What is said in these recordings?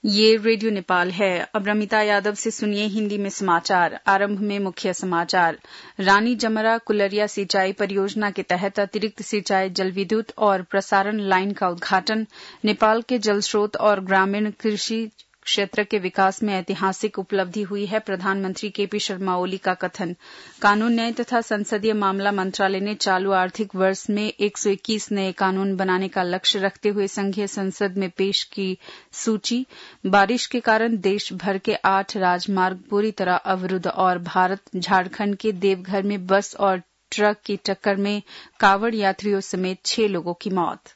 ये रेडियो नेपाल है। अब रमिता यादव से सुनिए हिंदी में समाचार। आरंभ में मुख्य समाचार। रानी जमरा कुलरिया सिंचाई परियोजना के तहत अतिरिक्त सिंचाई जल विद्युत और प्रसारण लाइन का उद्घाटन। नेपाल के जल स्रोत और ग्रामीण कृषि क्षेत्र के विकास में ऐतिहासिक उपलब्धि हुई है, प्रधानमंत्री केपी शर्मा ओली का कथन। कानून न्याय तथा संसदीय मामला मंत्रालय ने चालू आर्थिक वर्ष में 121 नए कानून बनाने का लक्ष्य रखते हुए संघीय संसद में पेश की सूची। बारिश के कारण देश भर के 8 राजमार्ग पूरी तरह अवरुद्ध और भारत झारखंड के देवघर में बस और ट्रक की टक्कर में कावड़ यात्रियों समेत 6 लोगों की मौत।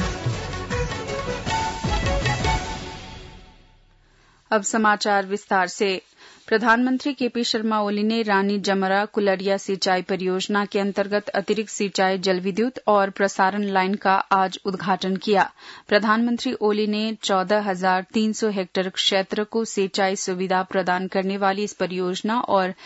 अब समाचार विस्तार से। प्रधानमंत्री केपी शर्मा ओली ने रानी जमरा कुलरिया सिंचाई परियोजना के अंतर्गत अतिरिक्त सिंचाई जल विद्युत और प्रसारण लाइन का आज उद्घाटन किया। प्रधानमंत्री ओली ने 14,300 हेक्टेयर क्षेत्र को सिंचाई सुविधा प्रदान करने वाली इस परियोजना और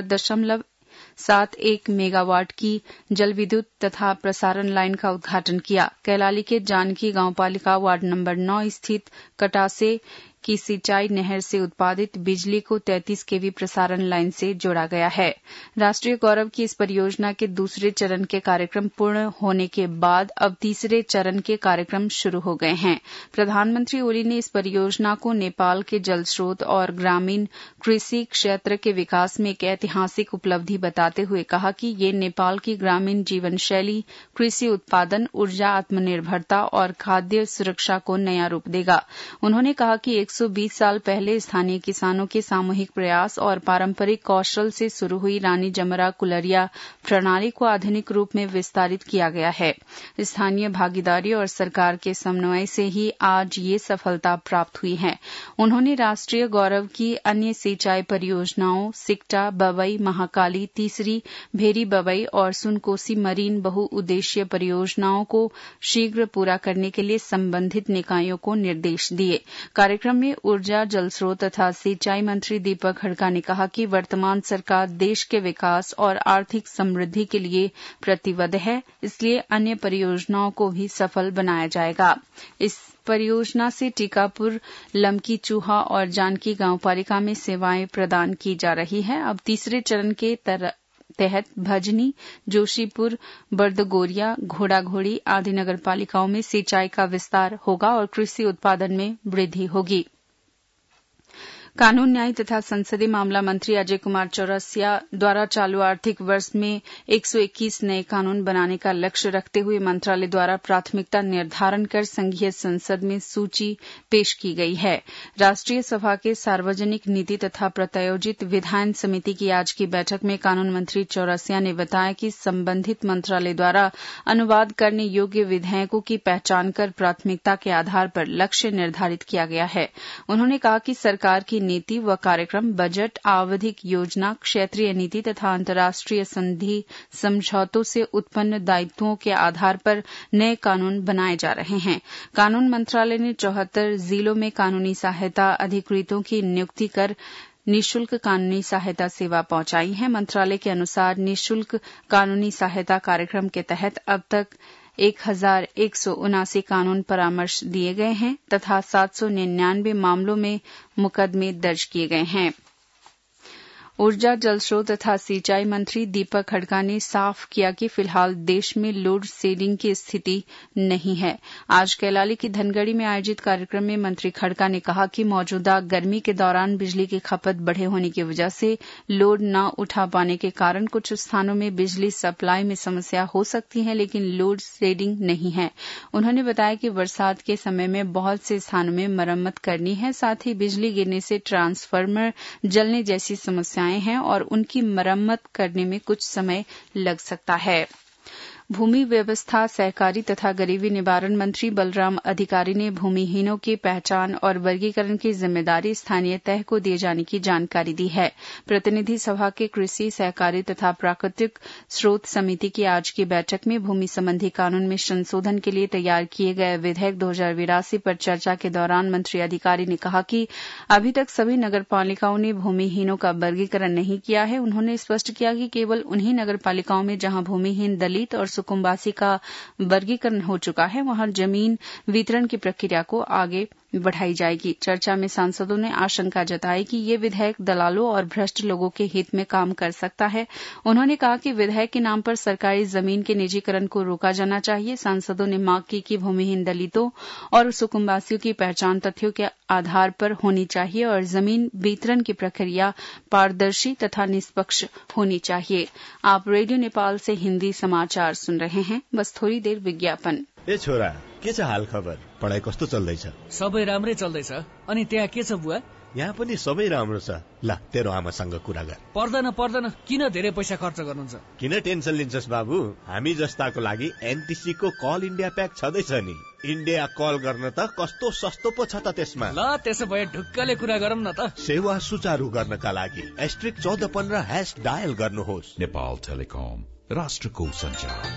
4.71 मेगावाट की जल विद्युत तथा प्रसारण लाइन का उद्घाटन किया। कैलाली के जानकी गांवपालिका वार्ड नंबर 9 स्थित कटासे की सिंचाई नहर से उत्पादित बिजली को 33 केवी प्रसारण लाइन से जोड़ा गया है। राष्ट्रीय गौरव की इस परियोजना के दूसरे चरण के कार्यक्रम पूर्ण होने के बाद अब तीसरे चरण के कार्यक्रम शुरू हो गए हैं। प्रधानमंत्री ओली ने इस परियोजना को नेपाल के जल स्रोत और ग्रामीण कृषि क्षेत्र के विकास में एक ऐतिहासिक उपलब्धि बताते हुए कहा कि ये नेपाल की ग्रामीण जीवन शैली, कृषि उत्पादन, ऊर्जा आत्मनिर्भरता और खाद्य सुरक्षा को नया रूप देगा। उन्होंने कहा कि 120 साल पहले स्थानीय किसानों के सामूहिक प्रयास और पारंपरिक कौशल से शुरू हुई रानी जमरा कुलरिया प्रणाली को आधुनिक रूप में विस्तारित किया गया है। स्थानीय भागीदारी और सरकार के समन्वय से ही आज ये सफलता प्राप्त हुई है। उन्होंने राष्ट्रीय गौरव की अन्य सिंचाई परियोजनाओं सिक्टा, बवई, महाकाली, तीसरी भेरी बवई और सुनकोसी मरीन बहुउद्देशीय परियोजनाओं को शीघ्र पूरा करने के लिए संबंधित निकायों को निर्देश दिए। कार्यक्रम में ऊर्जा, जल स्रोत तथा सिंचाई मंत्री दीपक हड़का ने कहा कि वर्तमान सरकार देश के विकास और आर्थिक समृद्धि के लिए प्रतिबद्ध है, इसलिए अन्य परियोजनाओं को भी सफल बनाया जाएगा। इस परियोजना से टीकापुर, लमकी चूहा और जानकी गांवपालिका में सेवाएं प्रदान की जा रही है। अब तीसरे चरण के तहत भजनी, जोशीपुर, बर्दगोरिया, घोड़ाघोड़ी आदि नगरपालिकाओं में सिंचाई का विस्तार होगा और कृषि उत्पादन में वृद्धि होगी। कानून न्याय तथा संसदीय मामला मंत्री अजय कुमार चौरसिया द्वारा चालू आर्थिक वर्ष में 121 नए कानून बनाने का लक्ष्य रखते हुए मंत्रालय द्वारा प्राथमिकता निर्धारण कर संघीय संसद में सूची पेश की गई है। राष्ट्रीय सभा के सार्वजनिक नीति तथा प्रत्यायोजित विधायन समिति की आज की बैठक में कानून मंत्री चौरसिया ने बताया कि संबंधित मंत्रालय द्वारा अनुवाद करने योग्य विधेयकों की पहचान कर प्राथमिकता के आधार पर लक्ष्य निर्धारित किया गया है। उन्होंने कहा कि सरकार की नीति व कार्यक्रम, बजट, आवधिक योजना, क्षेत्रीय नीति तथा अंतर्राष्ट्रीय संधि समझौतों से उत्पन्न दायित्वों के आधार पर नए कानून बनाए जा रहे हैं। कानून मंत्रालय ने 74 जिलों में कानूनी सहायता अधिकृतों की नियुक्ति कर निःशुल्क कानूनी सहायता सेवा पहुंचाई है। मंत्रालय के अनुसार निःशुल्क कानूनी सहायता कार्यक्रम के तहत अब तक 1,179 कानून परामर्श दिए गए हैं तथा 799 मामलों में मुकदमे दर्ज किए गए हैं। ऊर्जा, जल स्रोत तथा सिंचाई मंत्री दीपक हड़का ने साफ किया कि फिलहाल देश में लोड शेडिंग की स्थिति नहीं है। आज कैलाली की धनगढ़ी में आयोजित कार्यक्रम में मंत्री खड़का ने कहा कि मौजूदा गर्मी के दौरान बिजली की खपत बढ़े होने की वजह से लोड न उठा पाने के कारण कुछ स्थानों में बिजली सप्लाई में समस्या हो सकती है, लेकिन लोड शेडिंग नहीं है। उन्होंने बताया कि बरसात के समय में बहुत से स्थानों में मरम्मत करनी है, साथ ही बिजली गिरने से ट्रांसफार्मर जलने जैसी समस्याएं हैं और उनकी मरम्मत करने में कुछ समय लग सकता है। भूमि व्यवस्था, सहकारी तथा गरीबी निवारण मंत्री बलराम अधिकारी ने भूमिहीनों की पहचान और वर्गीकरण की जिम्मेदारी स्थानीय तह को दिए जाने की जानकारी दी है। प्रतिनिधि सभा के कृषि, सहकारी तथा प्राकृतिक स्रोत समिति की आज की बैठक में भूमि संबंधी कानून में संशोधन के लिए तैयार किए गए विधेयक 2082 पर चर्चा के दौरान मंत्री अधिकारी ने कहा कि अभी तक सभी नगरपालिकाओं ने भूमिहीनों का वर्गीकरण नहीं किया है। उन्होंने स्पष्ट किया कि केवल उन्हीं नगरपालिकाओं में जहां भूमिहीन दलित और सुकुम्बासी का वर्गीकरण हो चुका है, वहां जमीन वितरण की प्रक्रिया को आगे बढ़ाई जाएगी। चर्चा में सांसदों ने आशंका जताई कि ये विधेयक दलालों और भ्रष्ट लोगों के हित में काम कर सकता है। उन्होंने कहा कि विधेयक के नाम पर सरकारी जमीन के निजीकरण को रोका जाना चाहिए। सांसदों ने मांग की कि भूमिहीन दलितों और सुकुम्बासियों की पहचान तथ्यों के आधार पर होनी चाहिए और जमीन वितरण की प्रक्रिया पारदर्शी तथा निष्पक्ष होनी चाहिए। आप रेडियो नेपाल से हिन्दी समाचार सुन रहे हैं। बस थोड़ी देर विज्ञापन। ए छोरा, के छ हाल खबर? पढाइ कस्तो चल्दैछ? सबै राम्रै चल्दैछ। अनि त्यहाँ के छ बुवा? यहाँ पनि सबै राम्रो छ। ल, तेरो आमासँग कुरा गर। पर्दैन, किन धेरै पैसा खर्च गर्नुहुन्छ? किन टेन्सन लिन्छस् बाबु? हामी जस्ताको लागि एनटीसी को कल इन्डिया प्याक छँदैछ नि। इन्डिया कल गर्न त कस्तो सस्तो पो छ त त्यसमा। ल, त्यसो भए ढुक्कले कुरा गरौँ न त। सेवा सुचारू गर्नका लागि *1415# डायल गर्नुहोस्। नेपाल टेलिकम, राष्ट्रको संचार।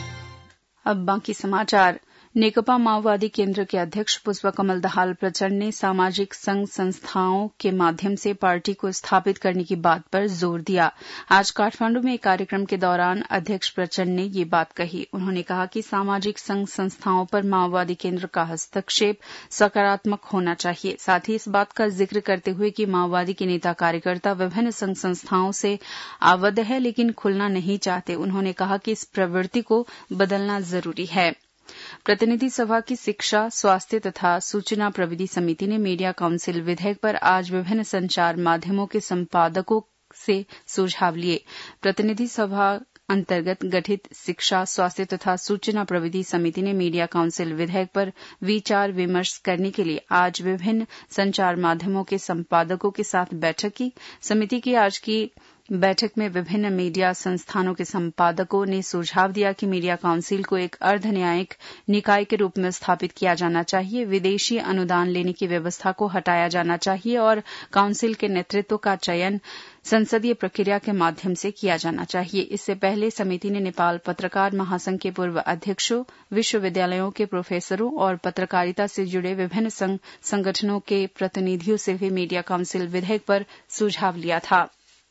अब बाकी समाचार। नेकपा माओवादी केन्द्र के अध्यक्ष पुष्पकमल दाहाल प्रचण्ड ने सामाजिक संघ संस्थाओं के माध्यम से पार्टी को स्थापित करने की बात पर जोर दिया। आज काठमांडू में एक कार्यक्रम के दौरान अध्यक्ष प्रचण्ड ने ये बात कही। उन्होंने कहा कि सामाजिक संघ संस्थाओं पर माओवादी केन्द्र का हस्तक्षेप सकारात्मक होना चाहिए। साथ ही इस बात का जिक्र करते हुए कि माओवादी के नेता कार्यकर्ता विभिन्न संघ संस्थाओं से आबद्ध है लेकिन खुलना नहीं चाहते। उन्होंने कहा कि इस प्रवृत्ति को बदलना जरूरी है। प्रतिनिधि सभा की शिक्षा, स्वास्थ्य तथा सूचना प्रविधि समिति ने मीडिया काउंसिल विधेयक पर आज विभिन्न संचार माध्यमों के संपादकों से सुझाव लिए। प्रतिनिधि सभा अंतर्गत गठित शिक्षा, स्वास्थ्य तथा सूचना प्रविधि समिति ने मीडिया काउंसिल विधेयक पर विचार विमर्श करने के लिए आज विभिन्न संचार माध्यमों के संपादकों के साथ बैठक की। समिति की आज की बैठक में विभिन्न मीडिया संस्थानों के संपादकों ने सुझाव दिया कि मीडिया काउंसिल को एक अर्ध न्यायिक निकाय के रूप में स्थापित किया जाना चाहिए। विदेशी अनुदान लेने की व्यवस्था को हटाया जाना चाहिए और काउंसिल के नेतृत्व का चयन संसदीय प्रक्रिया के माध्यम से किया जाना चाहिए। इससे पहले समिति ने नेपाल पत्रकार महासंघ के पूर्व अध्यक्षों, विश्वविद्यालयों के प्रोफेसरों और पत्रकारिता से जुड़े विभिन्न संघ संगठनों के प्रतिनिधियों से भी मीडिया काउंसिल विधेयक पर सुझाव लिया था।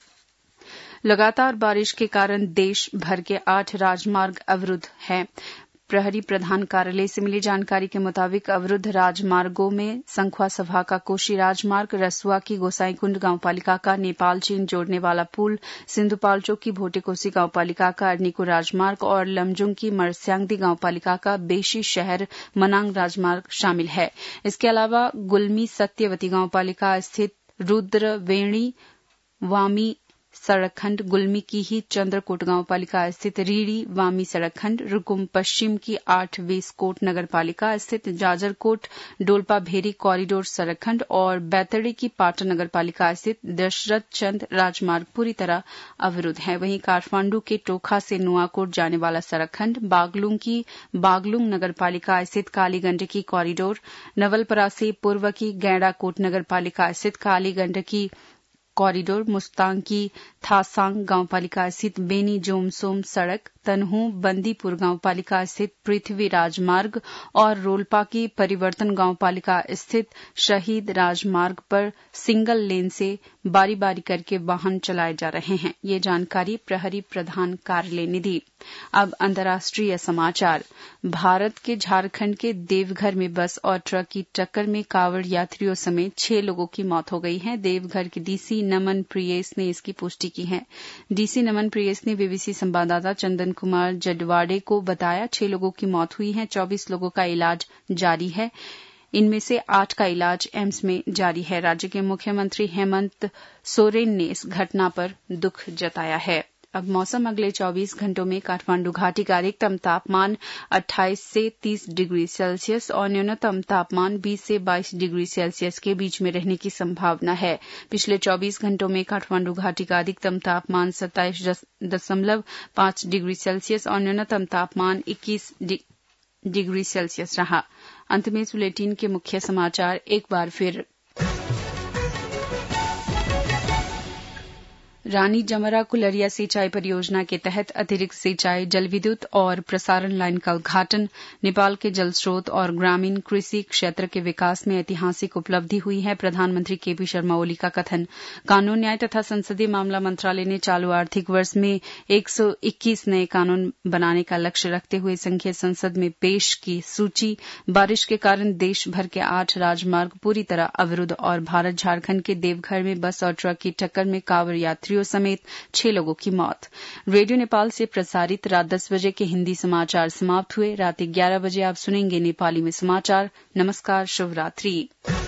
लगातार बारिश के कारण देश भर के 8 राजमार्ग अवरुद्ध हैं। प्रहरी प्रधान कार्यालय से मिली जानकारी के मुताबिक अवरुद्ध राजमार्गों में संखुआ सभा का कोशी राजमार्ग, रसुआ की गोसाईकुंड गांवपालिका का नेपाल चीन जोड़ने वाला पुल, सिंधुपाल्चोक की भोटेकोसी गांवपालिका का अर्निको राजमार्ग और लमजुंग की मर्स्यांगदी गांवपालिका का बेशी शहर मनांग राजमार्ग शामिल है। इसके अलावा गुल्मी सत्यवती गांवपालिका स्थित रुद्रवेणी वामी सड़क खंड, गुल्मी की ही चंद्रकोट गांवपालिका स्थित रीड़ी वामी सड़क खंड, रुकुम पश्चिम की 8 वेसकोट नगरपालिका स्थित जाजरकोट डोलपा भेरी कॉरिडोर सड़क खंड और बैतडी की पाटन नगरपालिका स्थित दशरथ चंद राजमार्ग पूरी तरह अवरुद्ध है। वहीं काठमांडू के टोखा से नुआकोट जाने वाला सड़क खंड, बागलुंग की बागलुंग नगरपालिका स्थित कालीगंडकी कॉरिडोर, नवलपरा से पूर्व की गैंडाकोट नगरपालिका स्थित कालीगंडकी कॉरिडोर, मुस्तांग की थासांग गांवपालिका स्थित बेनी जोमसोम सड़क, तनहू बंदीपुर गांवपालिका स्थित पृथ्वी राजमार्ग और रोलपा की परिवर्तन गांवपालिका स्थित शहीद राजमार्ग पर सिंगल लेन से बारी बारी करके वाहन चलाए जा रहे हैं। ये जानकारी प्रहरी प्रधान कार्यालय ने दी। अब अंतर्राष्ट्रीय समाचार। भारत के झारखंड के देवघर में बस और ट्रक की टक्कर में कावड़ यात्रियों समेत 6 लोगों की मौत हो गई है। देवघर के डीसी नमन प्रियेस ने इसकी पुष्टि की है। डीसी नमन प्रियेस ने बीबीसी संवाददाता चंदन कुमार जडवाड़े को बताया 6 लोगों की मौत हुई है, 24 लोगों का इलाज जारी है। इनमें से 8 का इलाज एम्स में जारी है। राज्य के मुख्यमंत्री हेमंत सोरेन ने इस घटना पर दुख जताया है। अब मौसम। अगले 24 घंटों में काठमांडू घाटी का अधिकतम तापमान 28 से 30 डिग्री सेल्सियस और न्यूनतम तापमान 20 से 22 डिग्री सेल्सियस के बीच में रहने की संभावना है। पिछले 24 घंटों में काठमांडू घाटी का अधिकतम तापमान 27.5 डिग्री सेल्सियस और न्यूनतम तापमान 21 डिग्री सेल्सियस रहा। अंत में इस बुलेटिन के मुख्य समाचार एक बार फिर। रानी जमरा कुलरिया सिंचाई परियोजना के तहत अतिरिक्त सिंचाई, जल विद्युत और प्रसारण लाइन का उद्घाटन। नेपाल के जल स्रोत और ग्रामीण कृषि क्षेत्र के विकास में ऐतिहासिक उपलब्धि हुई है। प्रधानमंत्री केपी शर्मा ओली का कथन। कानून, न्याय तथा संसदीय मामला मंत्रालय ने चालू आर्थिक वर्ष में 121 नए कानून बनाने का लक्ष्य रखते हुए संघीय संसद में पेश की सूची। बारिश के कारण देश भर के 8 राजमार्ग पूरी तरह अवरुद्ध और भारत झारखंड के देवघर में बस और ट्रक की टक्कर में कांवड़ यात्रियों समेत 6 लोगों की मौत। रेडियो नेपाल से प्रसारित रात 10 बजे के हिंदी समाचार समाप्त हुए। रात 11 बजे आप सुनेंगे नेपाली में समाचार। नमस्कार, शुभ रात्रि।